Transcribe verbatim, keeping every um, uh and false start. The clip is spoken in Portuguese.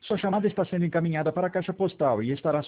Sua chamada está sendo encaminhada para a caixa postal e estará